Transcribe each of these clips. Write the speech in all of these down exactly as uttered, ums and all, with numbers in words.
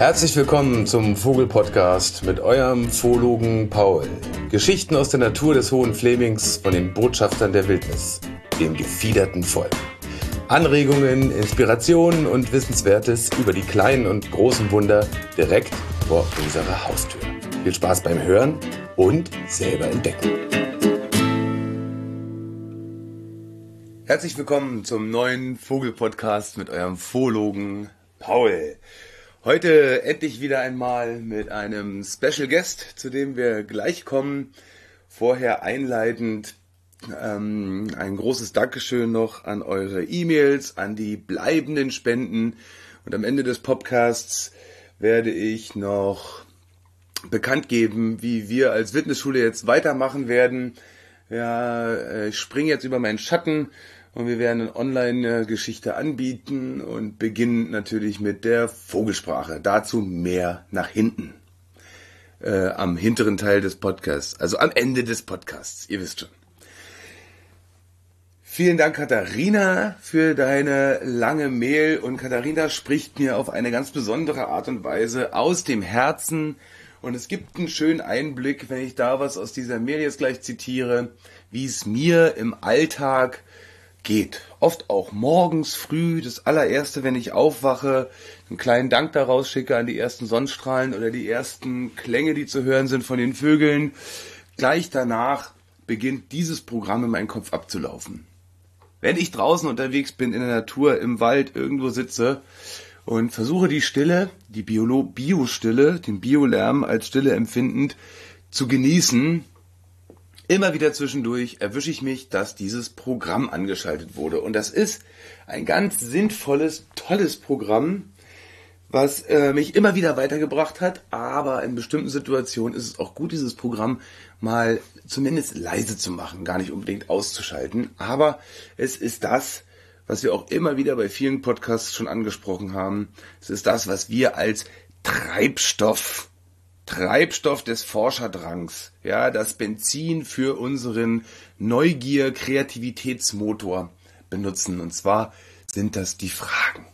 Herzlich willkommen zum Vogel-Podcast mit eurem Zoologen Paul. Geschichten aus der Natur des Hohen Flemings von den Botschaftern der Wildnis, dem gefiederten Volk. Anregungen, Inspirationen und Wissenswertes über die kleinen und großen Wunder direkt vor unserer Haustür. Viel Spaß beim Hören und selber entdecken. Herzlich willkommen zum neuen Vogel-Podcast mit eurem Zoologen Paul. Heute endlich wieder einmal mit einem Special Guest, zu dem wir gleich kommen. Vorher einleitend ähm, ein großes Dankeschön noch an eure E-Mails, an die bleibenden Spenden. Und am Ende des Podcasts werde ich noch bekannt geben, wie wir als Wildnisschule jetzt weitermachen werden. Ja, ich springe jetzt über meinen Schatten. Und wir werden eine Online-Geschichte anbieten und beginnen natürlich mit der Vogelsprache. Dazu mehr nach hinten. Äh, am hinteren Teil des Podcasts. Also am Ende des Podcasts. Ihr wisst schon. Vielen Dank, Katharina, für deine lange Mail. Und Katharina spricht mir auf eine ganz besondere Art und Weise aus dem Herzen. Und es gibt einen schönen Einblick, wenn ich da was aus dieser Mail jetzt gleich zitiere, wie es mir im Alltag geht. Oft auch morgens früh, das allererste, wenn ich aufwache, einen kleinen Dank daraus schicke an die ersten Sonnenstrahlen oder die ersten Klänge, die zu hören sind von den Vögeln. Gleich danach beginnt dieses Programm in meinem Kopf abzulaufen. Wenn ich draußen unterwegs bin, in der Natur, im Wald, irgendwo sitze und versuche die Stille, die Biolo- Bio-Stille, den Biolärm als Stille empfindend zu genießen, immer wieder zwischendurch erwische ich mich, dass dieses Programm angeschaltet wurde. Und das ist ein ganz sinnvolles, tolles Programm, was äh, mich immer wieder weitergebracht hat. Aber in bestimmten Situationen ist es auch gut, dieses Programm mal zumindest leise zu machen, gar nicht unbedingt auszuschalten. Aber es ist das, was wir auch immer wieder bei vielen Podcasts schon angesprochen haben. Es ist das, was wir als Treibstoff Treibstoff des Forscherdrangs, ja, das Benzin für unseren Neugier-Kreativitätsmotor benutzen. Und zwar sind das die Fragen.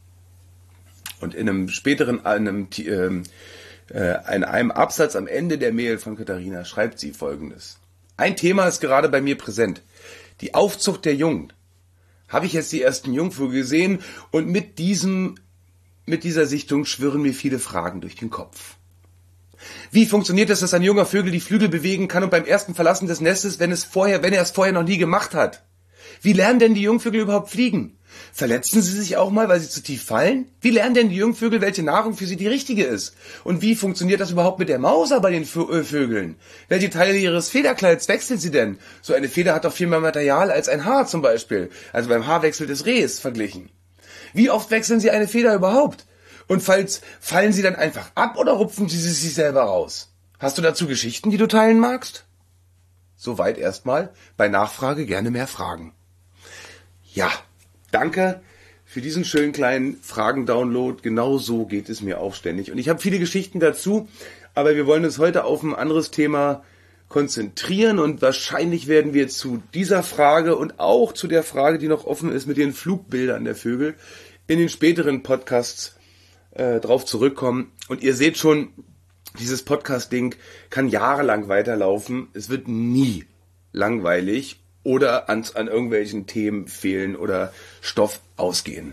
Und in einem späteren, in einem, äh, in einem Absatz am Ende der Mail von Katharina schreibt sie Folgendes. Ein Thema ist gerade bei mir präsent. Die Aufzucht der Jungen. Habe ich jetzt die ersten Jungvögel gesehen und mit diesem, mit dieser Sichtung schwirren mir viele Fragen durch den Kopf. Wie funktioniert es, dass ein junger Vögel die Flügel bewegen kann und beim ersten Verlassen des Nestes, wenn es vorher, wenn er es vorher noch nie gemacht hat? Wie lernen denn die Jungvögel überhaupt fliegen? Verletzen sie sich auch mal, weil sie zu tief fallen? Wie lernen denn die Jungvögel, welche Nahrung für sie die richtige ist? Und wie funktioniert das überhaupt mit der Mauser bei den Vögeln? Welche Teile ihres Federkleids wechseln sie denn? So eine Feder hat doch viel mehr Material als ein Haar zum Beispiel. Also beim Haarwechsel des Rehs verglichen. Wie oft wechseln sie eine Feder überhaupt? Und falls, fallen sie dann einfach ab oder rupfen sie sich selber raus? Hast du dazu Geschichten, die du teilen magst? Soweit erstmal. Bei Nachfrage gerne mehr Fragen. Ja, danke für diesen schönen kleinen Fragen-Download. Genau so geht es mir auch ständig. Und ich habe viele Geschichten dazu, aber wir wollen uns heute auf ein anderes Thema konzentrieren. Und wahrscheinlich werden wir zu dieser Frage und auch zu der Frage, die noch offen ist mit den Flugbildern der Vögel, in den späteren Podcasts drauf zurückkommen. Und ihr seht schon, dieses Podcast-Ding kann jahrelang weiterlaufen. Es wird nie langweilig oder an, an irgendwelchen Themen fehlen oder Stoff ausgehen.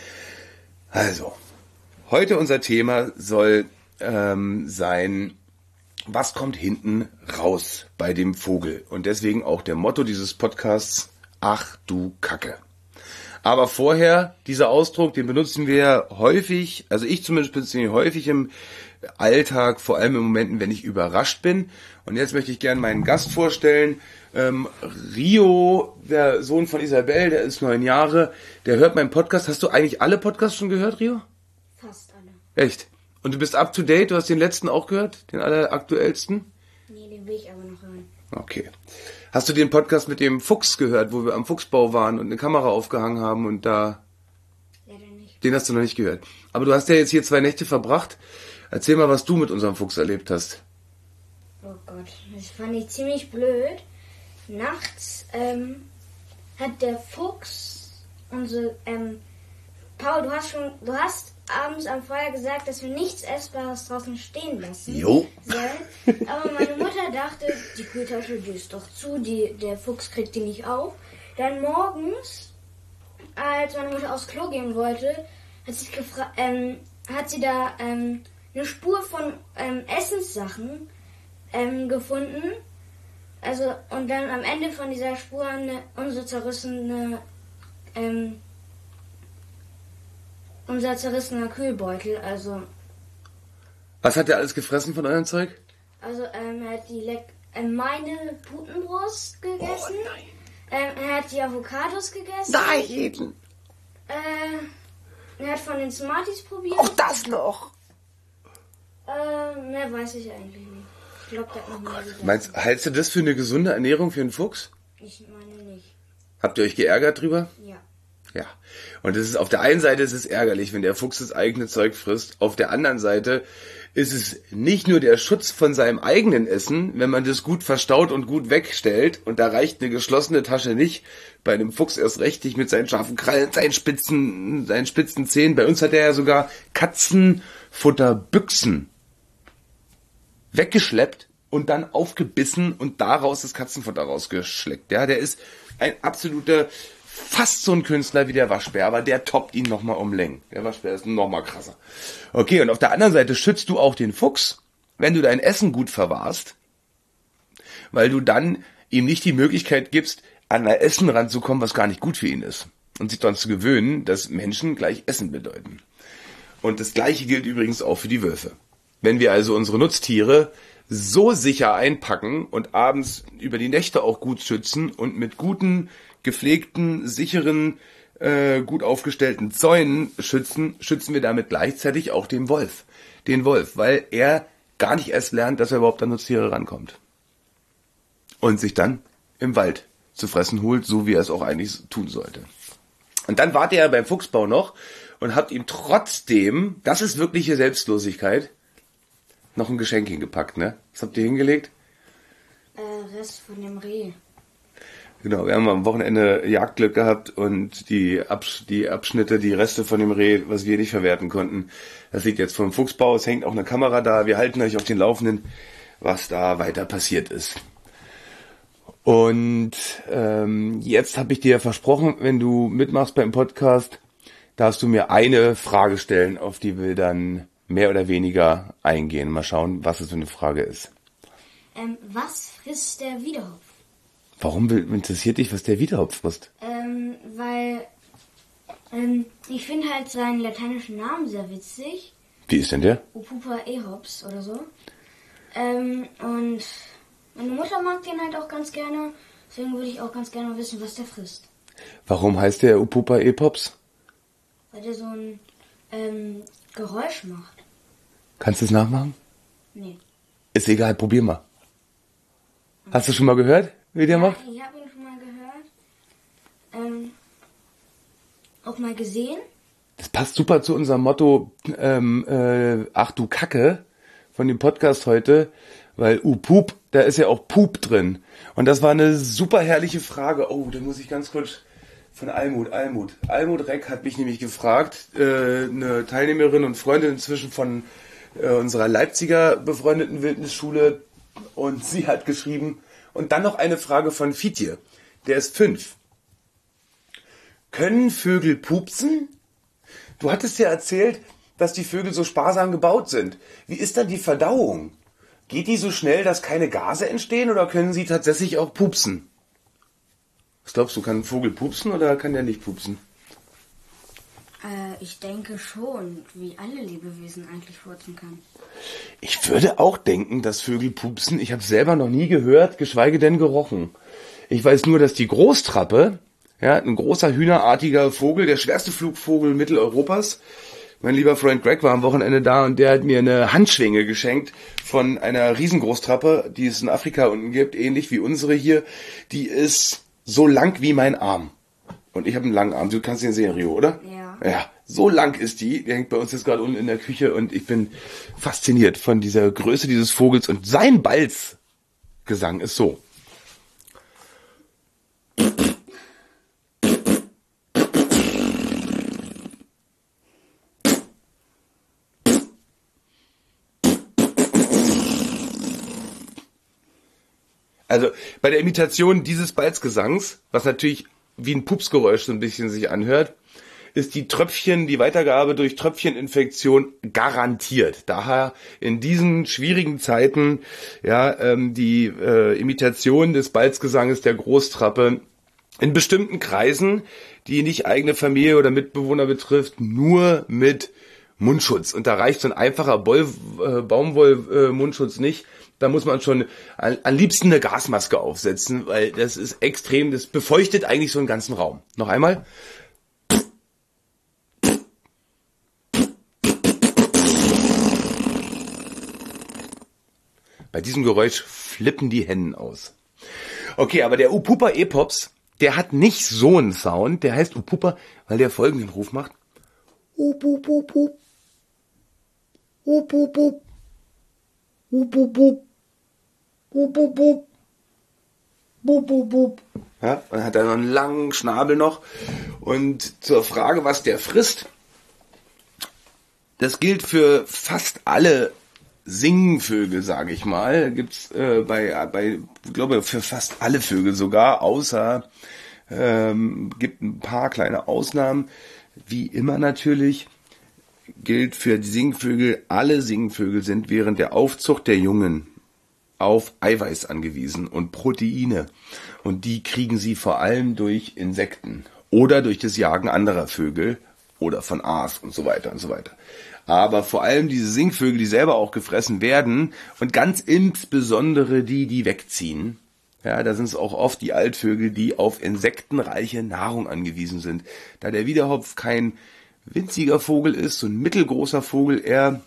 Also, heute unser Thema soll ähm, sein, was kommt hinten raus bei dem Vogel? Und deswegen auch der Motto dieses Podcasts, ach du Kacke. Aber vorher, dieser Ausdruck, den benutzen wir häufig, also ich zumindest benutze ihn häufig im Alltag, vor allem in Momenten, wenn ich überrascht bin. Und jetzt möchte ich gerne meinen Gast vorstellen. Ähm, Rio, der Sohn von Isabel, der ist neun Jahre, der hört meinen Podcast. Hast du eigentlich alle Podcasts schon gehört, Rio? Fast alle. Echt? Und du bist up to date? Du hast den letzten auch gehört? Den alleraktuellsten? Nee, den will ich aber noch hören. Okay. Hast du den Podcast mit dem Fuchs gehört, wo wir am Fuchsbau waren und eine Kamera aufgehangen haben und da... Leider nicht. Den hast du noch nicht gehört. Aber du hast ja jetzt hier zwei Nächte verbracht. Erzähl mal, was du mit unserem Fuchs erlebt hast. Oh Gott, das fand ich ziemlich blöd. Nachts ähm, hat der Fuchs unsere... Ähm, Paul, du hast schon... Du hast abends am Feuer gesagt, dass wir nichts Essbares draußen stehen lassen Jo. sollen. Aber meine Mutter dachte, die Kühltasche, die ist doch zu, die, der Fuchs kriegt die nicht auf. Dann morgens, als meine Mutter aufs Klo gehen wollte, hat sie, gefra- ähm, hat sie da ähm, eine Spur von ähm, Essenssachen ähm, gefunden. Also, und dann am Ende von dieser Spur eine, unsere zerrissene, ähm, unser zerrissener Kühlbeutel. Also, Was hat er alles gefressen von eurem Zeug? also ähm, er hat die Leck äh, meine Putenbrust gegessen. Oh nein. Ähm, er hat die Avocados gegessen. Nein! Äh, er hat von den Smarties probiert. Auch das noch! Äh, mehr weiß ich eigentlich nicht. Ich glaube, der hat noch mehr gegessen. Meinst, hältst du das für eine gesunde Ernährung für einen Fuchs? Ich meine nicht. Habt ihr euch geärgert drüber? Ja. Ja. Und es ist auf der einen Seite ist es ärgerlich, wenn der Fuchs das eigene Zeug frisst. Auf der anderen Seite ist es nicht nur der Schutz von seinem eigenen Essen, wenn man das gut verstaut und gut wegstellt. Und da reicht eine geschlossene Tasche nicht. Bei einem Fuchs erst richtig mit seinen scharfen Krallen, seinen spitzen, seinen spitzen Zähnen. Bei uns hat er ja sogar Katzenfutterbüchsen weggeschleppt und dann aufgebissen und daraus das Katzenfutter rausgeschleckt. Ja, der ist ein absoluter, fast so ein Künstler wie der Waschbär, aber der toppt ihn nochmal um Längen. Der Waschbär ist nochmal krasser. Okay, und auf der anderen Seite schützt du auch den Fuchs, wenn du dein Essen gut verwahrst, weil du dann ihm nicht die Möglichkeit gibst, an ein Essen ranzukommen, was gar nicht gut für ihn ist. Und sich daran zu gewöhnen, dass Menschen gleich Essen bedeuten. Und das Gleiche gilt übrigens auch für die Wölfe. Wenn wir also unsere Nutztiere so sicher einpacken und abends über die Nächte auch gut schützen und mit guten, gepflegten, sicheren, äh, gut aufgestellten Zäunen schützen, schützen wir damit gleichzeitig auch den Wolf. Den Wolf, weil er gar nicht erst lernt, dass er überhaupt an Nutztiere rankommt. Und sich dann im Wald zu fressen holt, so wie er es auch eigentlich tun sollte. Und dann wart ihr ja beim Fuchsbau noch und habt ihm trotzdem, das ist wirkliche Selbstlosigkeit, noch ein Geschenk hingepackt, ne? Was habt ihr hingelegt? Äh, Rest von dem Reh. Genau, wir haben am Wochenende Jagdglück gehabt und die, Absch- die Abschnitte, die Reste von dem Reh, was wir nicht verwerten konnten, das liegt jetzt vom Fuchsbau. Es hängt auch eine Kamera da. Wir halten euch auf den Laufenden, was da weiter passiert ist. Und ähm, jetzt habe ich dir versprochen, wenn du mitmachst beim Podcast, darfst du mir eine Frage stellen, auf die wir dann mehr oder weniger eingehen. Mal schauen, was es für eine Frage ist. Ähm, was frisst der Wiedehopf? Warum will, interessiert dich, was der Wiedehopf frisst? Ähm, weil ähm, ich finde halt seinen lateinischen Namen sehr witzig. Wie ist denn der? Upupa ehops oder so. Ähm, und meine Mutter mag den halt auch ganz gerne. Deswegen würde ich auch ganz gerne mal wissen, was der frisst. Warum heißt der Upupa Epops? Weil der so ein ähm, Geräusch macht. Kannst du es nachmachen? Nee. Ist egal, probier mal. Hast du schon mal gehört, wie der macht? Ich habe ihn schon mal gehört. Ähm, auch mal gesehen. Das passt super zu unserem Motto, ähm, äh, ach du Kacke, von dem Podcast heute, weil Upup, da ist ja auch Pup drin. Und das war eine super herrliche Frage. Oh, da muss ich ganz kurz von Almut, Almut. Almut Reck hat mich nämlich gefragt, äh, eine Teilnehmerin und Freundin inzwischen von äh, unserer Leipziger befreundeten Wildnisschule, und sie hat geschrieben, und dann noch eine Frage von Fitje, der ist fünf. Können Vögel pupsen? Du hattest ja erzählt, dass die Vögel so sparsam gebaut sind. Wie ist dann die Verdauung? Geht die so schnell, dass keine Gase entstehen, oder können sie tatsächlich auch pupsen? Was glaubst du, kann ein Vogel pupsen oder kann der nicht pupsen? Äh, ich denke schon, wie alle Lebewesen eigentlich furzen können. Ich würde auch denken, dass Vögel pupsen. Ich habe es selber noch nie gehört, geschweige denn gerochen. Ich weiß nur, dass die Großtrappe, ja, ein großer hühnerartiger Vogel, der schwerste Flugvogel Mitteleuropas. Mein lieber Freund Greg war am Wochenende da und der hat mir eine Handschwinge geschenkt von einer Riesengroßtrappe, die es in Afrika unten gibt, ähnlich wie unsere hier. Die ist so lang wie mein Arm. Und ich habe einen langen Arm. Du kannst den sehen, Rio, oder? Ja. Ja, so lang ist die. Die hängt bei uns jetzt gerade unten in der Küche und ich bin fasziniert von dieser Größe dieses Vogels. Und sein Balzgesang ist so. Also bei der Imitation dieses Balzgesangs, was natürlich wie ein Pupsgeräusch so ein bisschen sich anhört, ist die Tröpfchen, die Weitergabe durch Tröpfcheninfektion garantiert. Daher in diesen schwierigen Zeiten ja ähm, die äh, Imitation des Balzgesanges der Großtrappe in bestimmten Kreisen, die nicht eigene Familie oder Mitbewohner betrifft, nur mit Mundschutz. Und da reicht so ein einfacher Boll, äh, Baumwoll-Mundschutz äh, nicht. Da muss man schon am, am liebsten eine Gasmaske aufsetzen, weil das ist extrem, das befeuchtet eigentlich so einen ganzen Raum. Noch einmal. Bei diesem Geräusch flippen die Hennen aus. Okay, aber der Upupa E-Pops, der hat nicht so einen Sound. Der heißt Upupa, weil der folgenden Ruf macht. Upupupup. Upupup. Upupup. Upupup. Upupup. Ja, und hat dann noch einen langen Schnabel noch. Und zur Frage, was der frisst, das gilt für fast alle Singvögel, sage ich mal. Gibt's äh, bei, bei, ich glaube, für fast alle Vögel sogar, außer ähm, gibt ein paar kleine Ausnahmen. Wie immer natürlich gilt für die Singvögel, alle Singvögel sind während der Aufzucht der Jungen auf Eiweiß angewiesen und Proteine. Und die kriegen sie vor allem durch Insekten oder durch das Jagen anderer Vögel oder von Aas und so weiter und so weiter. Aber vor allem diese Singvögel, die selber auch gefressen werden und ganz insbesondere die, die wegziehen, ja, da sind es auch oft die Altvögel, die auf insektenreiche Nahrung angewiesen sind. Da der Wiedehopf kein winziger Vogel ist, so ein mittelgroßer Vogel eher.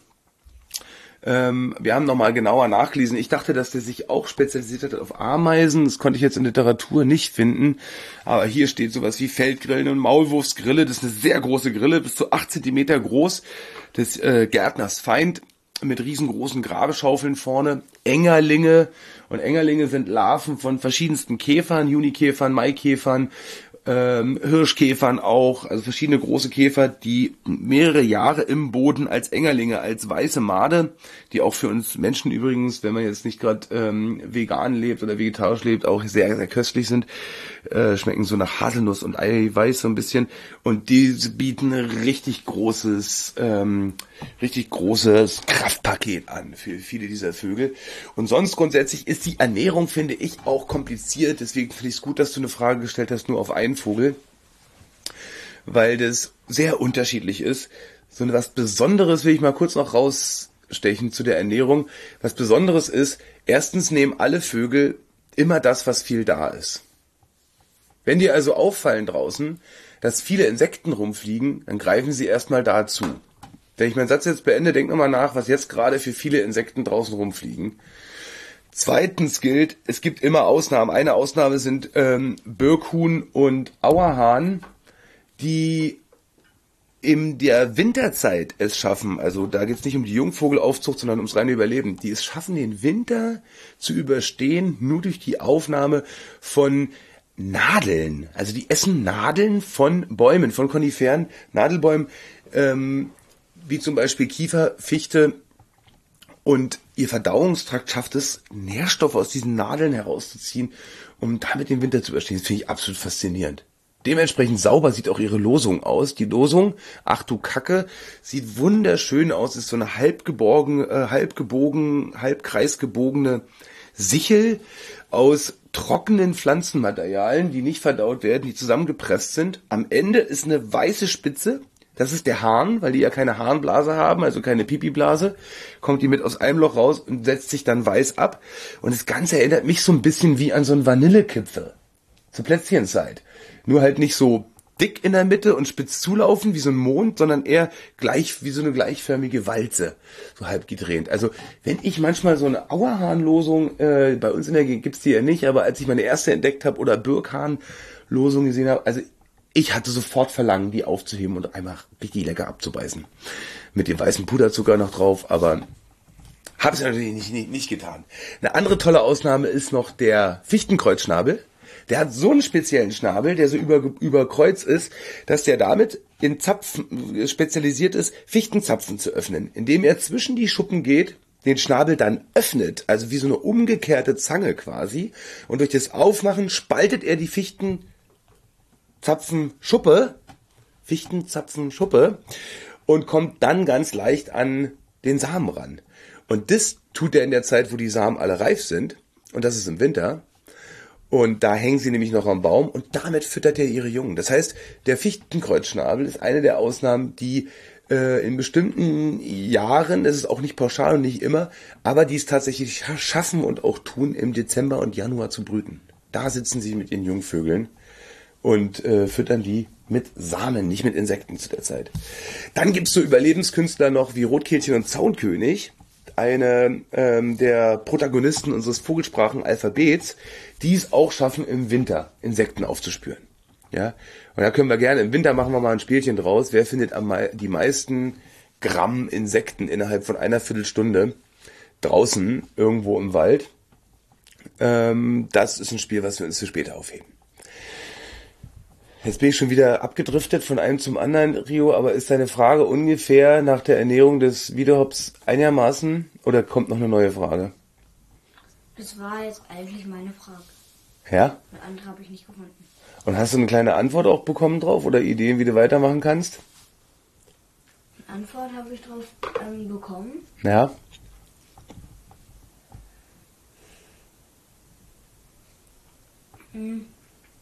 Ähm, wir haben nochmal genauer nachgelesen. Ich dachte, dass der sich auch spezialisiert hat auf Ameisen. Das konnte ich jetzt in Literatur nicht finden. Aber hier steht sowas wie Feldgrillen und Maulwurfsgrille. Das ist eine sehr große Grille, bis zu acht Zentimeter groß. Des äh, Gärtners Feind mit riesengroßen Grabeschaufeln vorne. Engerlinge. Und Engerlinge sind Larven von verschiedensten Käfern, Junikäfern, Maikäfern, ähm, Hirschkäfern auch, also verschiedene große Käfer, die mehrere Jahre im Boden als Engerlinge, als weiße Made, die auch für uns Menschen übrigens, wenn man jetzt nicht gerade ähm, vegan lebt oder vegetarisch lebt, auch sehr, sehr köstlich sind, äh, schmecken so nach Haselnuss und Eiweiß so ein bisschen, und die bieten ein richtig großes, ähm, richtig großes Kraftpaket an für viele dieser Vögel. Und sonst grundsätzlich ist die Ernährung, finde ich, auch kompliziert, deswegen finde ich es gut, dass du eine Frage gestellt hast, nur auf einen Vogel, weil das sehr unterschiedlich ist. So was Besonderes will ich mal kurz noch rausstechen zu der Ernährung. Was Besonderes ist, erstens nehmen alle Vögel immer das, was viel da ist. Wenn dir also auffallen draußen, dass viele Insekten rumfliegen, dann greifen sie erstmal dazu. Wenn ich meinen Satz jetzt beende, denk nochmal nach, was jetzt gerade für viele Insekten draußen rumfliegen. Zweitens gilt, es gibt immer Ausnahmen. Eine Ausnahme sind ähm, Birkhuhn und Auerhahn, die in der Winterzeit es schaffen, also da geht es nicht um die Jungvogelaufzucht, sondern ums reine Überleben, die es schaffen, den Winter zu überstehen, nur durch die Aufnahme von Nadeln. Also die essen Nadeln von Bäumen, von Koniferen, Nadelbäumen, ähm, wie zum Beispiel Kiefer, Fichte, und ihr Verdauungstrakt schafft es, Nährstoffe aus diesen Nadeln herauszuziehen, um damit den Winter zu überstehen. Das finde ich absolut faszinierend. Dementsprechend sauber sieht auch ihre Losung aus. Die Losung, ach du Kacke, sieht wunderschön aus. Ist so eine halb geborgen, äh, halb gebogen, halb kreisgebogene Sichel aus trockenen Pflanzenmaterialien, die nicht verdaut werden, die zusammengepresst sind. Am Ende ist eine weiße Spitze. Das ist der Hahn, weil die ja keine Harnblase haben, also keine Pipi-Blase, kommt die mit aus einem Loch raus und setzt sich dann weiß ab. Und das Ganze erinnert mich so ein bisschen wie an so einen Vanillekipfel zur Plätzchenzeit. Nur halt nicht so dick in der Mitte und spitz zulaufen wie so ein Mond, sondern eher gleich wie so eine gleichförmige Walze, so halb gedreht. Also wenn ich manchmal so eine Auerhahn-Losung, äh, bei uns in der Gegend gibt's die ja nicht, aber als ich meine erste entdeckt habe oder Birkhahn-Losung gesehen habe, also ich hatte sofort Verlangen, die aufzuheben und einmal richtig lecker abzubeißen. Mit dem weißen Puderzucker noch drauf, aber habe es natürlich nicht, nicht, nicht getan. Eine andere tolle Ausnahme ist noch der Fichtenkreuzschnabel. Der hat so einen speziellen Schnabel, der so über, über Kreuz ist, dass der damit in Zapfen spezialisiert ist, Fichtenzapfen zu öffnen. Indem er zwischen die Schuppen geht den Schnabel dann öffnet, also wie so eine umgekehrte Zange quasi, und durch das Aufmachen spaltet er die Fichtenzapfenschuppe, Fichtenzapfenschuppe und kommt dann ganz leicht an den Samen ran. Und das tut er in der Zeit, wo die Samen alle reif sind, und das ist im Winter. Und da hängen sie nämlich noch am Baum und damit füttert er ihre Jungen. Das heißt, der Fichtenkreuzschnabel ist eine der Ausnahmen, die äh, in bestimmten Jahren, das ist auch nicht pauschal und nicht immer, aber die es tatsächlich schaffen und auch tun, im Dezember und Januar zu brüten. Da sitzen sie mit ihren Jungvögeln und äh, füttern die mit Samen, nicht mit Insekten zu der Zeit. Dann gibt's so Überlebenskünstler noch wie Rotkehlchen und Zaunkönig, eine ähm, der Protagonisten unseres Vogelsprachen-Alphabets, die es auch schaffen, im Winter Insekten aufzuspüren. Ja, und da können wir gerne, im Winter machen wir mal ein Spielchen draus. Wer findet am mei- die meisten Gramm Insekten innerhalb von einer Viertelstunde draußen irgendwo im Wald? Ähm, das ist ein Spiel, was wir uns für später aufheben. Jetzt bin ich schon wieder abgedriftet von einem zum anderen, Rio, aber ist deine Frage ungefähr nach der Ernährung des Wiedehopfs einigermaßen oder kommt noch eine neue Frage? Das war jetzt eigentlich meine Frage. Ja? Eine andere habe ich nicht gefunden. Und hast du eine kleine Antwort auch bekommen drauf oder Ideen, wie du weitermachen kannst? Eine Antwort habe ich drauf ähm, bekommen. Ja. Hm.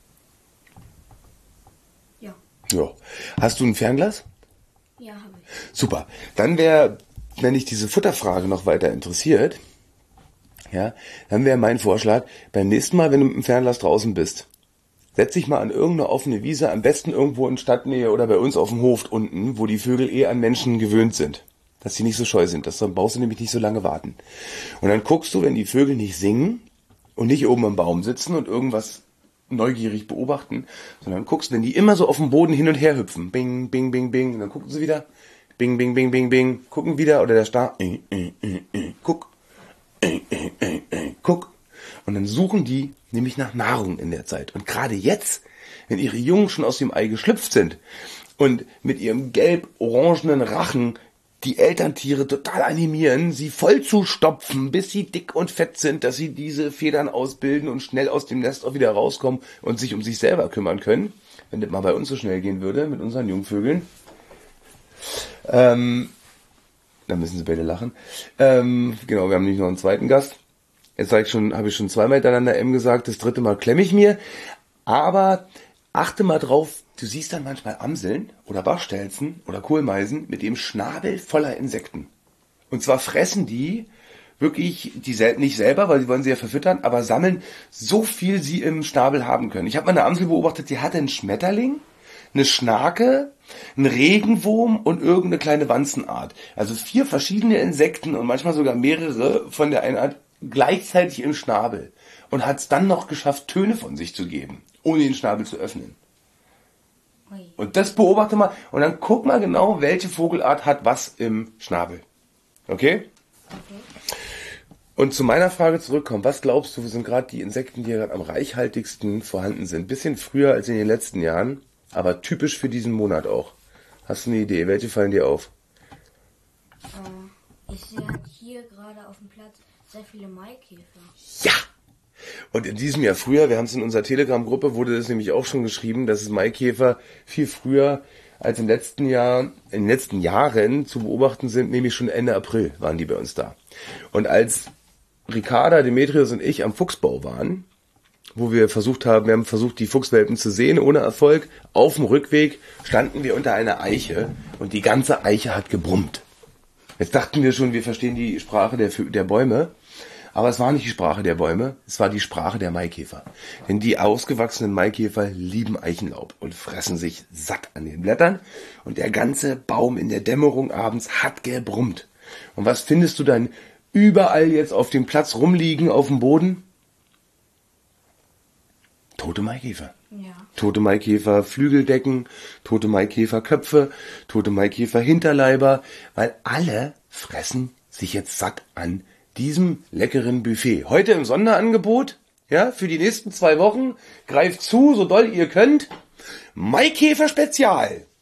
Ja. Ja. Hast du ein Fernglas? Ja, habe ich. Super. Dann wäre, wenn dich diese Futterfrage noch weiter interessiert, ja, dann wäre mein Vorschlag, beim nächsten Mal, wenn du mit dem Fernglas draußen bist, setz dich mal an irgendeine offene Wiese, am besten irgendwo in Stadtnähe oder bei uns auf dem Hof unten, wo die Vögel eh an Menschen gewöhnt sind, dass sie nicht so scheu sind, das, dann brauchst du nämlich nicht so lange warten. Und dann guckst du, wenn die Vögel nicht singen und nicht oben am Baum sitzen und irgendwas neugierig beobachten, sondern guckst, wenn die immer so auf dem Boden hin und her hüpfen, bing, bing, bing, bing, und dann gucken sie wieder, bing, bing, bing, bing, bing, gucken wieder, oder der Star, äh, äh, äh, äh, guck, äh, äh, äh, äh, guck. Und dann suchen die nämlich nach Nahrung in der Zeit. Und gerade jetzt, wenn ihre Jungen schon aus dem Ei geschlüpft sind und mit ihrem gelb-orangenen Rachen die Elterntiere total animieren, sie voll zu stopfen, bis sie dick und fett sind, dass sie diese Federn ausbilden und schnell aus dem Nest auch wieder rauskommen und sich um sich selber kümmern können, wenn das mal bei uns so schnell gehen würde mit unseren Jungvögeln. Ähm, da müssen sie beide lachen. Ähm, genau, wir haben nämlich noch einen zweiten Gast. Jetzt sag ich schon, habe ich schon zweimal hintereinander M gesagt, das dritte Mal klemme ich mir. Aber achte mal drauf, du siehst dann manchmal Amseln oder Bachstelzen oder Kohlmeisen mit dem Schnabel voller Insekten. Und zwar fressen die wirklich, die sel- nicht selber, weil sie wollen sie ja verfüttern, aber sammeln so viel sie im Schnabel haben können. Ich habe mal eine Amsel beobachtet, die hatte einen Schmetterling, eine Schnake, einen Regenwurm und irgendeine kleine Wanzenart. Also vier verschiedene Insekten und manchmal sogar mehrere von der einen Art gleichzeitig im Schnabel. Und hat es dann noch geschafft, Töne von sich zu geben, ohne den Schnabel zu öffnen. Ui. Und das beobachte mal und dann guck mal genau, welche Vogelart hat was im Schnabel. Okay? Okay. Und zu meiner Frage zurückkommen, was glaubst du, sind gerade die Insekten, die gerade am reichhaltigsten vorhanden sind? Bisschen früher als in den letzten Jahren, aber typisch für diesen Monat auch. Hast du eine Idee? Welche fallen dir auf? Äh, ich sehe halt hier gerade auf dem Platz sehr viele Maikäfer. Ja! Und in diesem Jahr früher, wir haben es in unserer Telegram-Gruppe, wurde das nämlich auch schon geschrieben, dass es Maikäfer viel früher als im letzten Jahr, in den letzten Jahren zu beobachten sind, nämlich schon Ende April waren die bei uns da. Und als Ricarda, Demetrius und ich am Fuchsbau waren, wo wir versucht haben, wir haben versucht, die Fuchswelpen zu sehen, ohne Erfolg, auf dem Rückweg standen wir unter einer Eiche und die ganze Eiche hat gebrummt. Jetzt dachten wir schon, wir verstehen die Sprache der, der Bäume, aber es war nicht die Sprache der Bäume, es war die Sprache der Maikäfer. Denn die ausgewachsenen Maikäfer lieben Eichenlaub und fressen sich satt an den Blättern und der ganze Baum in der Dämmerung abends hat gebrummt. Und was findest du dann überall jetzt auf dem Platz rumliegen, auf dem Boden? Tote Maikäfer. Ja. Tote Maikäfer Flügeldecken, tote Maikäfer Köpfe, tote Maikäfer Hinterleiber, weil alle fressen sich jetzt satt an diesem leckeren Buffet. Heute im Sonderangebot, ja, für die nächsten zwei Wochen, greift zu, so doll ihr könnt, Maikäfer Spezial.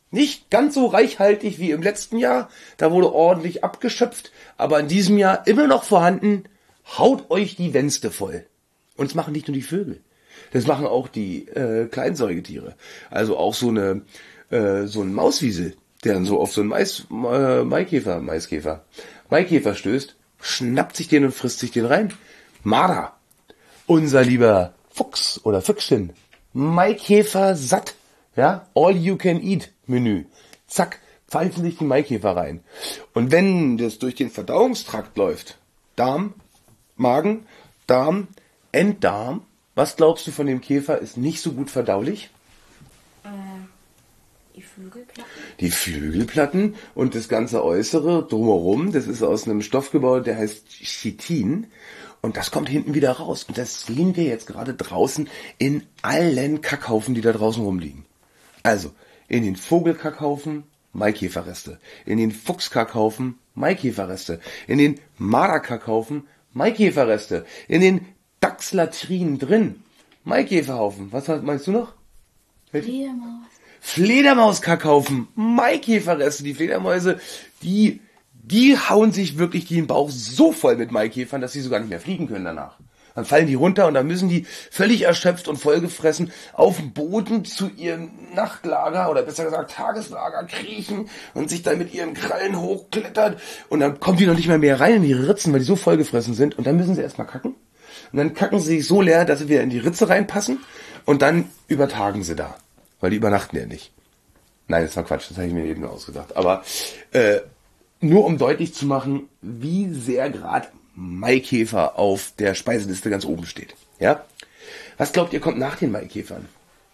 Nicht ganz so reichhaltig wie im letzten Jahr. Da wurde ordentlich abgeschöpft. Aber in diesem Jahr immer noch vorhanden. Haut euch die Wänste voll. Und das machen nicht nur die Vögel. Das machen auch die äh, Kleinsäugetiere. Also auch so eine äh, so ein Mauswiesel, der dann so auf so einen Mais, äh, Maikäfer, Maiskäfer, Maikäfer stößt, schnappt sich den und frisst sich den rein. Marder, unser lieber Fuchs oder Füchschen, Maikäfer satt, ja, all you can eat Menü. Zack, pfeifen sich die Maikäfer rein. Und wenn das durch den Verdauungstrakt läuft, Darm, Magen, Darm, Enddarm, was glaubst du von dem Käfer ist nicht so gut verdaulich? Äh, die Flügelplatten. Die Flügelplatten und das ganze Äußere drumherum, das ist aus einem Stoff gebaut, der heißt Chitin. Und das kommt hinten wieder raus. Und das sehen wir jetzt gerade draußen in allen Kackhaufen, die da draußen rumliegen. Also, in den Vogelkackhaufen Maikäferreste, in den Fuchskackhaufen Maikäferreste, in den Marderkackhaufen Maikäferreste, in den Dachslatrinen drin Maikäferhaufen. Was meinst du noch? Fledermaus. Fledermauskackhaufen, Maikäferreste. Die Fledermäuse, die, die hauen sich wirklich den Bauch so voll mit Maikäfern, dass sie sogar nicht mehr fliegen können danach. Dann fallen die runter und dann müssen die völlig erschöpft und vollgefressen auf dem Boden zu ihrem Nachtlager oder besser gesagt Tageslager kriechen und sich dann mit ihren Krallen hochklettern und dann kommen die noch nicht mehr mehr rein in die Ritzen, weil die so vollgefressen sind und dann müssen sie erstmal kacken und dann kacken sie sich so leer, dass sie wieder in die Ritze reinpassen und dann übertagen sie da, weil die übernachten ja nicht. Nein, das war Quatsch, das habe ich mir eben nur ausgedacht. Aber äh, nur um deutlich zu machen, wie sehr gerade Maikäfer auf der Speiseliste ganz oben steht. Ja? Was glaubt ihr, kommt nach den Maikäfern?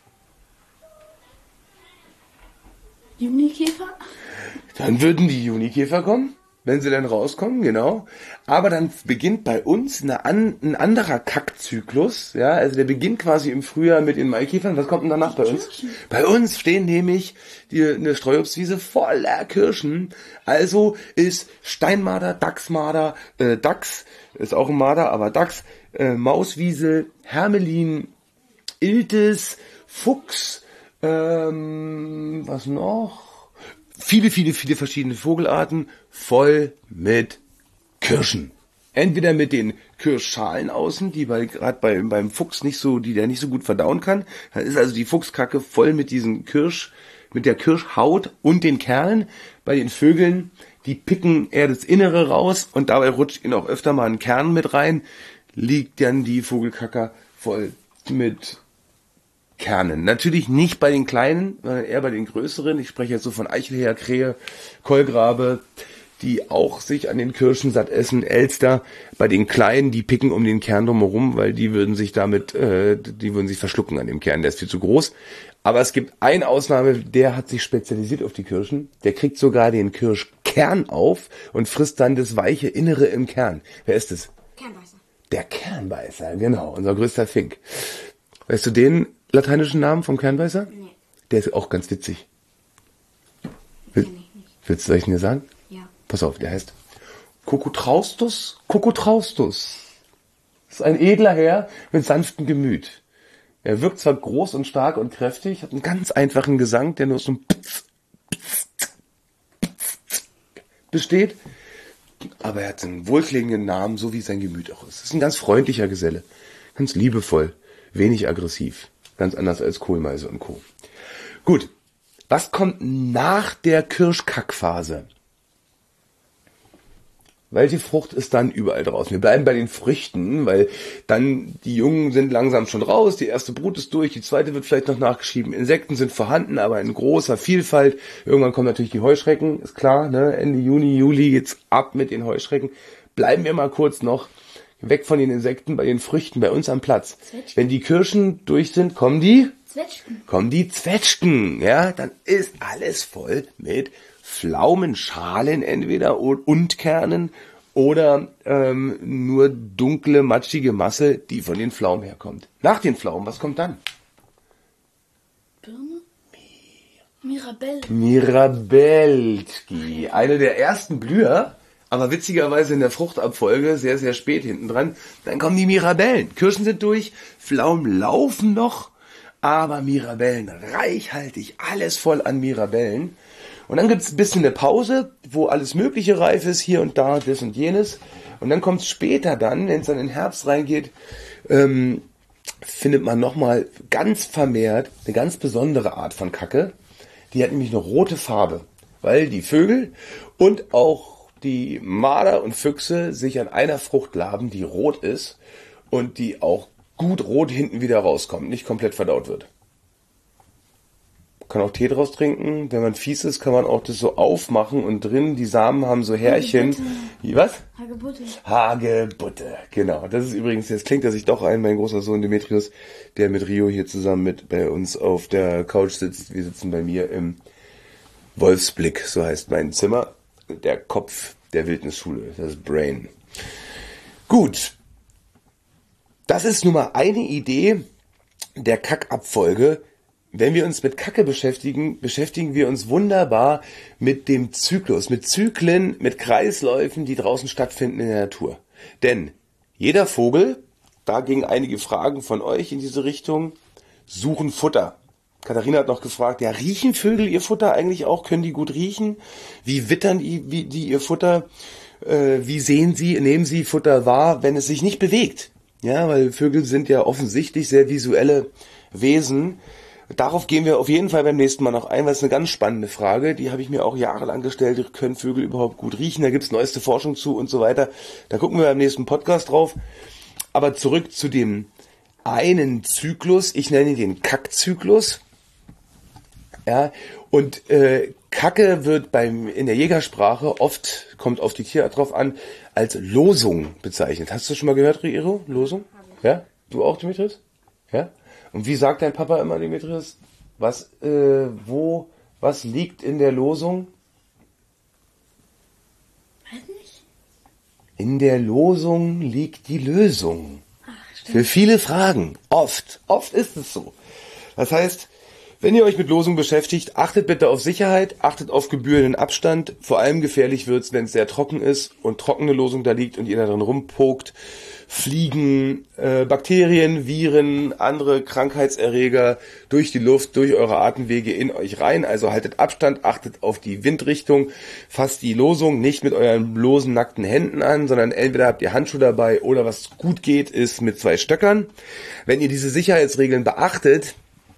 Junikäfer? Dann würden die Junikäfer kommen, wenn sie dann rauskommen, genau. Aber dann beginnt bei uns eine an, ein anderer Kackzyklus. Ja, also der beginnt quasi im Frühjahr mit den Maikäfern. Was kommt denn danach bei uns? Kirschen. Bei uns stehen nämlich die, eine Streuobstwiese voller Kirschen. Also ist Steinmarder, Dachsmarder, äh, Dachs, ist auch ein Marder, aber Dachs, äh, Mauswiesel, Hermelin, Iltis, Fuchs, ähm, was noch? Viele, viele, viele verschiedene Vogelarten voll mit Kirschen. Entweder mit den Kirschschalen außen, die bei, gerade bei, beim Fuchs nicht so, die der nicht so gut verdauen kann. Dann ist also die Fuchskacke voll mit diesen Kirsch, mit der Kirschhaut und den Kernen. Bei den Vögeln, die picken eher das Innere raus und dabei rutscht ihnen auch öfter mal ein Kern mit rein, liegt dann die Vogelkacke voll mit Kernen. Natürlich nicht bei den kleinen, sondern eher bei den größeren. Ich spreche jetzt so von Eichelherr, Krähe, Kolgrabe, die auch sich an den Kirschen satt essen, Elster. Bei den kleinen, die picken um den Kern drumherum, weil die würden sich damit, äh, die würden sich verschlucken an dem Kern, der ist viel zu groß. Aber es gibt eine Ausnahme, der hat sich spezialisiert auf die Kirschen. Der kriegt sogar den Kirschkern auf und frisst dann das weiche Innere im Kern. Wer ist es? Kernbeißer. Der Kernbeißer, genau, unser größter Fink. Weißt du den lateinischen Namen vom Kernbeißer? Nee. Der ist auch ganz witzig. Kenn ich nicht. Willst du euch mir sagen? Ja. Pass auf, der heißt Cocotraustus Cocotraustus. Das ist ein edler Herr mit sanftem Gemüt. Er wirkt zwar groß und stark und kräftig, hat einen ganz einfachen Gesang, der nur aus einem Pz, Pz, Pz besteht, aber er hat einen wohlklingenden Namen, so wie sein Gemüt auch ist. Das ist ein ganz freundlicher Geselle, ganz liebevoll, wenig aggressiv, ganz anders als Kohlmeise und Co. Gut, was kommt nach der Kirschkackphase? Welche Frucht ist dann überall draußen? Wir bleiben bei den Früchten, weil dann die Jungen sind langsam schon raus, die erste Brut ist durch, die zweite wird vielleicht noch nachgeschrieben. Insekten sind vorhanden, aber in großer Vielfalt. Irgendwann kommen natürlich die Heuschrecken, ist klar, ne? Ende Juni, Juli geht's ab mit den Heuschrecken. Bleiben wir mal kurz noch weg von den Insekten bei den Früchten bei uns am Platz. Zwetschgen. Wenn die Kirschen durch sind, kommen die? Zwetschgen. Kommen die Zwetschgen, ja? Dann ist alles voll mit Pflaumenschalen entweder und Kernen oder ähm, nur dunkle, matschige Masse, die von den Pflaumen herkommt. Nach den Pflaumen, was kommt dann? Birne? Mirabelle. Mirabellki, eine der ersten Blüher, aber witzigerweise in der Fruchtabfolge sehr, sehr spät hinten dran. Dann kommen die Mirabellen. Kirschen sind durch, Pflaumen laufen noch, aber Mirabellen, reichhaltig, alles voll an Mirabellen. Und dann gibt's ein bisschen eine Pause, wo alles Mögliche reif ist, hier und da, das und jenes. Und dann kommt's später dann, wenn es dann in den Herbst reingeht, ähm, findet man nochmal ganz vermehrt eine ganz besondere Art von Kacke. Die hat nämlich eine rote Farbe, weil die Vögel und auch die Marder und Füchse sich an einer Frucht laben, die rot ist und die auch gut rot hinten wieder rauskommt, nicht komplett verdaut wird. Kann auch Tee draus trinken. Wenn man fies ist, kann man auch das so aufmachen und drin, die Samen haben so Härchen. Wie, was? Hagebutte. Hagebutte, genau. Das ist übrigens, jetzt klingt er sich doch ein, mein großer Sohn Demetrius, der mit Rio hier zusammen mit bei uns auf der Couch sitzt. Wir sitzen bei mir im Wolfsblick, so heißt mein Zimmer. Der Kopf der Wildnisschule, das Brain. Gut. Das ist nun mal eine Idee der Kackabfolge. Wenn wir uns mit Kacke beschäftigen, beschäftigen wir uns wunderbar mit dem Zyklus, mit Zyklen, mit Kreisläufen, die draußen stattfinden in der Natur. Denn jeder Vogel, da gingen einige Fragen von euch in diese Richtung, suchen Futter. Katharina hat noch gefragt, ja, riechen Vögel ihr Futter eigentlich auch? Können die gut riechen? Wie wittern die, wie, die ihr Futter? Äh, wie sehen sie, nehmen sie Futter wahr, wenn es sich nicht bewegt? Ja, weil Vögel sind ja offensichtlich sehr visuelle Wesen. Darauf gehen wir auf jeden Fall beim nächsten Mal noch ein, weil es eine ganz spannende Frage, die habe ich mir auch jahrelang gestellt, können Vögel überhaupt gut riechen, da gibt es neueste Forschung zu und so weiter, da gucken wir beim nächsten Podcast drauf. Aber zurück zu dem einen Zyklus, ich nenne ihn den Kackzyklus, ja, und äh, Kacke wird beim in der Jägersprache oft, kommt auf die Tierart drauf an, als Losung bezeichnet. Hast du schon mal gehört, Riero? Losung? Ja? Du auch, Demetrius? Ja? Und wie sagt dein Papa immer, Demetrius, was, äh, wo, was liegt in der Losung? Weiß nicht. In der Losung liegt die Lösung. Ach, stimmt. Für viele Fragen. Oft. Oft ist es so. Das heißt, wenn ihr euch mit Losung beschäftigt, achtet bitte auf Sicherheit, achtet auf gebührenden Abstand. Vor allem gefährlich wird's, wenn es sehr trocken ist und trockene Losung da liegt und ihr da drin rumpokt. Fliegen, äh, Bakterien, Viren, andere Krankheitserreger durch die Luft, durch eure Atemwege in euch rein. Also haltet Abstand, achtet auf die Windrichtung, fasst die Losung nicht mit euren bloßen, nackten Händen an, sondern entweder habt ihr Handschuhe dabei oder was gut geht, ist mit zwei Stöckern. Wenn ihr diese Sicherheitsregeln beachtet,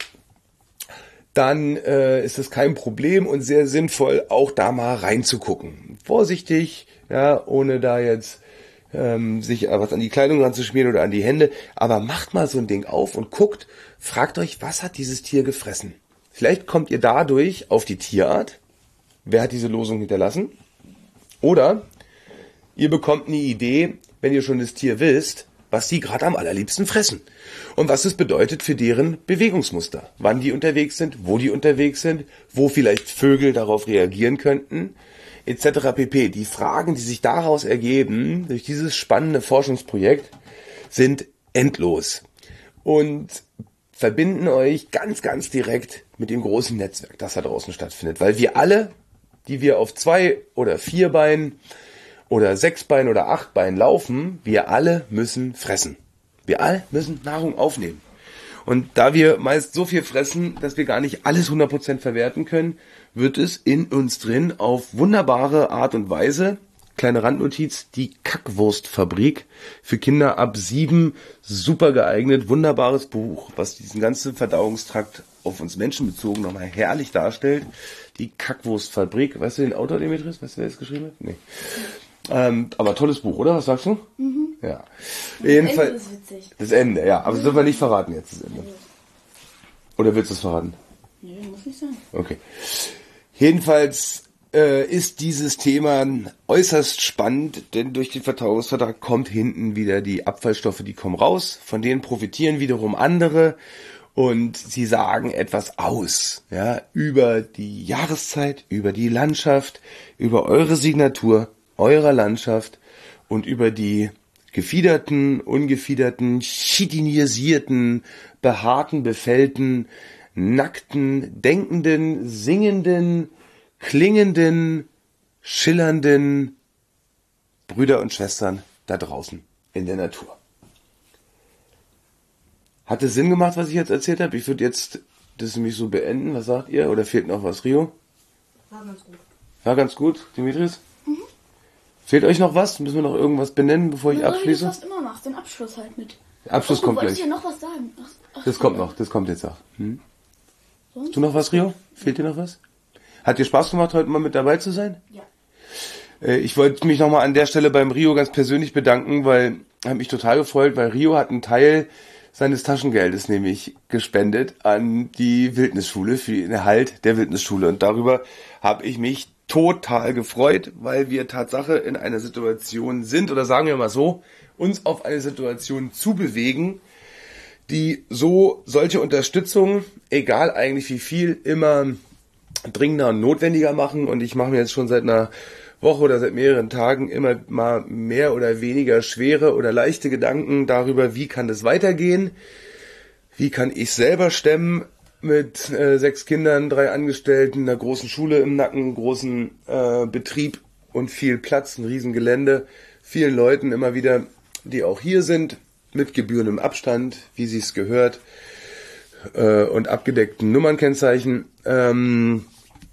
dann äh, ist es kein Problem und sehr sinnvoll, auch da mal reinzugucken. Vorsichtig, ja, ohne da jetzt ähm, sich was an die Kleidung ranzuschmieren oder an die Hände, aber macht mal so ein Ding auf und guckt, fragt euch, was hat dieses Tier gefressen? Vielleicht kommt ihr dadurch auf die Tierart, wer hat diese Losung hinterlassen? Oder ihr bekommt eine Idee, wenn ihr schon das Tier wisst, was die gerade am allerliebsten fressen und was es bedeutet für deren Bewegungsmuster, wann die unterwegs sind, wo die unterwegs sind, wo vielleicht Vögel darauf reagieren könnten, et cetera pp. Die Fragen, die sich daraus ergeben durch dieses spannende Forschungsprojekt, sind endlos und verbinden euch ganz, ganz direkt mit dem großen Netzwerk, das da draußen stattfindet, weil wir alle, die wir auf zwei oder vier Beinen oder sechs Beinen oder acht Beinen laufen, wir alle müssen fressen. Wir alle müssen Nahrung aufnehmen. Und da wir meist so viel fressen, dass wir gar nicht alles hundert Prozent verwerten können, wird es in uns drin auf wunderbare Art und Weise, kleine Randnotiz, die Kackwurstfabrik für Kinder ab sieben, super geeignet, wunderbares Buch, was diesen ganzen Verdauungstrakt auf uns Menschen bezogen nochmal herrlich darstellt. Die Kackwurstfabrik, weißt du den Autor, Demetrius? Weißt du, wer es geschrieben hat? Nee. Ähm, aber tolles Buch, oder? Was sagst du? Mhm. Ja. Das Jedenfalls, Ende ist witzig. Das Ende, ja. Aber das dürfen wir nicht verraten jetzt, das Ende. Oder willst du es verraten? Nee, muss nicht sein. Okay. Jedenfalls äh, ist dieses Thema äußerst spannend, denn durch den Verdauungsvertrag kommt hinten wieder die Abfallstoffe, die kommen raus. Von denen profitieren wiederum andere. Und sie sagen etwas aus, ja, über die Jahreszeit, über die Landschaft, über eure Signatur, eurer Landschaft und über die gefiederten, ungefiederten, chitinisierten, behaarten, befällten, nackten, denkenden, singenden, klingenden, schillernden Brüder und Schwestern da draußen in der Natur. Hat es Sinn gemacht, was ich jetzt erzählt habe? Ich würde jetzt das nämlich so beenden. Was sagt ihr? Oder fehlt noch was, Rio? War ganz gut. War ganz gut, Dimitris? Mhm. Fehlt euch noch was? Müssen wir noch irgendwas benennen, bevor ich ja, abschließe? Du fast immer noch den Abschluss halt mit. Der Abschluss oh, kommt du gleich. Du wolltest ja noch was sagen. Ach, ach, das kommt noch, das kommt jetzt auch. Hm? Du noch was, Rio? Fehlt dir noch was? Hat dir Spaß gemacht, heute mal mit dabei zu sein? Ja. Äh, ich wollte mich nochmal an der Stelle beim Rio ganz persönlich bedanken, weil hat mich total gefreut, weil Rio hat einen Teil seines Taschengeldes nämlich gespendet an die Wildnisschule, für den Erhalt der Wildnisschule. Und darüber habe ich mich total gefreut, weil wir Tatsache in einer Situation sind, oder sagen wir mal so, uns auf eine Situation zu bewegen, die so solche Unterstützung, egal eigentlich wie viel, immer dringender und notwendiger machen. Und ich mache mir jetzt schon seit einer Woche oder seit mehreren Tagen immer mal mehr oder weniger schwere oder leichte Gedanken darüber, wie kann das weitergehen, wie kann ich selber stemmen mit äh, sechs Kindern, drei Angestellten, einer großen Schule im Nacken, großen äh, Betrieb und viel Platz, ein Riesengelände, vielen Leuten immer wieder, die auch hier sind, mit gebührendem Abstand, wie sie es gehört, äh, und abgedeckten Nummernkennzeichen. Ähm,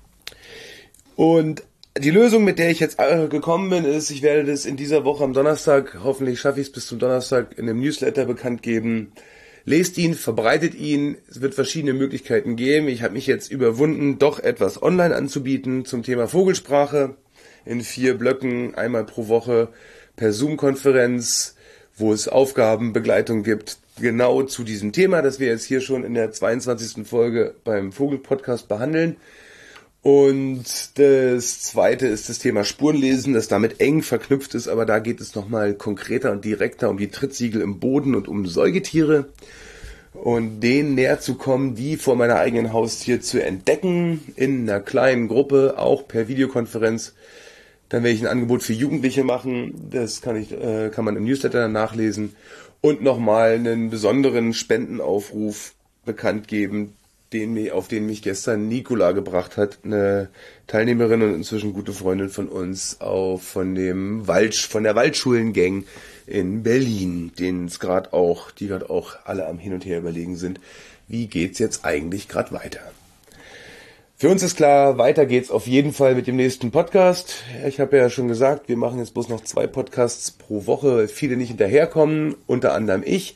und die Lösung, mit der ich jetzt äh, gekommen bin, ist, ich werde das in dieser Woche am Donnerstag, hoffentlich schaffe ich es bis zum Donnerstag, in einem Newsletter bekannt geben. Lest ihn, verbreitet ihn, es wird verschiedene Möglichkeiten geben. Ich habe mich jetzt überwunden, doch etwas online anzubieten zum Thema Vogelsprache in vier Blöcken, einmal pro Woche per Zoom-Konferenz, wo es Aufgabenbegleitung gibt, genau zu diesem Thema, das wir jetzt hier schon in der zweiundzwanzigsten Folge beim Vogel-Podcast behandeln. Und das zweite ist das Thema Spurenlesen, das damit eng verknüpft ist, aber da geht es nochmal konkreter und direkter um die Trittsiegel im Boden und um Säugetiere und denen näher zu kommen, die vor meiner eigenen Haustür zu entdecken, in einer kleinen Gruppe, auch per Videokonferenz. Dann werde ich ein Angebot für Jugendliche machen, das kann ich, äh, kann man im Newsletter nachlesen und nochmal einen besonderen Spendenaufruf bekannt geben, den, auf den mich gestern Nicola gebracht hat, eine Teilnehmerin und inzwischen gute Freundin von uns, auch von dem Wald, von der Waldschulengang in Berlin, denen es gerade auch, die gerade auch alle am Hin und Her überlegen sind, wie geht's jetzt eigentlich gerade weiter? Für uns ist klar, weiter geht's auf jeden Fall mit dem nächsten Podcast. Ich habe ja schon gesagt, wir machen jetzt bloß noch zwei Podcasts pro Woche, weil viele nicht hinterherkommen, unter anderem ich.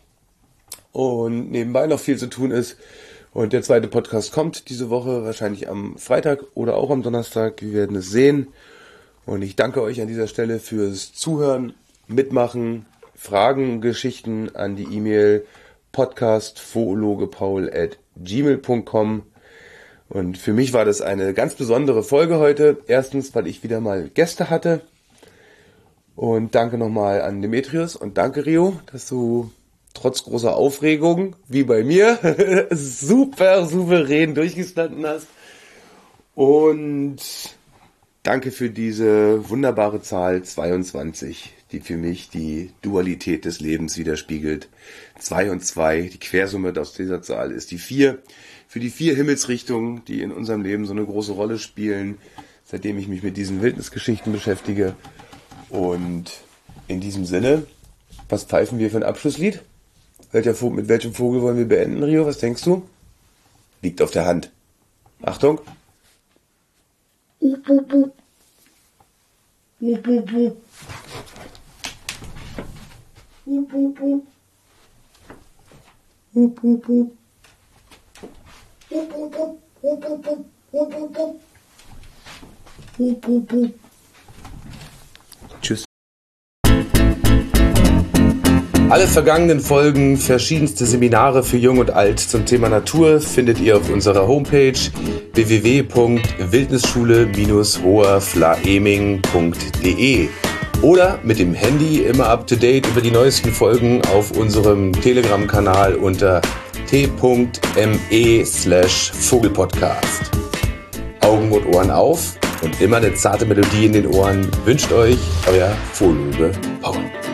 Und nebenbei noch viel zu tun ist. Und der zweite Podcast kommt diese Woche, wahrscheinlich am Freitag oder auch am Donnerstag. Wir werden es sehen. Und ich danke euch an dieser Stelle fürs Zuhören, Mitmachen, Fragen, Geschichten an die E-Mail podcastfoologepaul at gmail punkt com. Und für mich war das eine ganz besondere Folge heute. Erstens, weil ich wieder mal Gäste hatte. Und danke nochmal an Demetrius und danke Rio, dass du trotz großer Aufregung, wie bei mir, super souverän durchgestanden hast. Und danke für diese wunderbare Zahl zweiundzwanzig, die für mich die Dualität des Lebens widerspiegelt. zwei und zwei, die Quersumme aus dieser Zahl ist die vier. Für die vier Himmelsrichtungen, die in unserem Leben so eine große Rolle spielen, seitdem ich mich mit diesen Wildnisgeschichten beschäftige. Und in diesem Sinne, was pfeifen wir für ein Abschlusslied? Welcher Vogel, mit welchem Vogel wollen wir beenden, Rio? Was denkst du? Liegt auf der Hand. Achtung. Tschüss. Alle vergangenen Folgen, verschiedenste Seminare für Jung und Alt zum Thema Natur findet ihr auf unserer Homepage w w w punkt wildnisschule Bindestrich hoherflaeming punkt d e oder mit dem Handy immer up to date über die neuesten Folgen auf unserem Telegram-Kanal unter t punkt m e slash vogelpodcast. Augen und Ohren auf und immer eine zarte Melodie in den Ohren wünscht euch euer Fohloge Paul.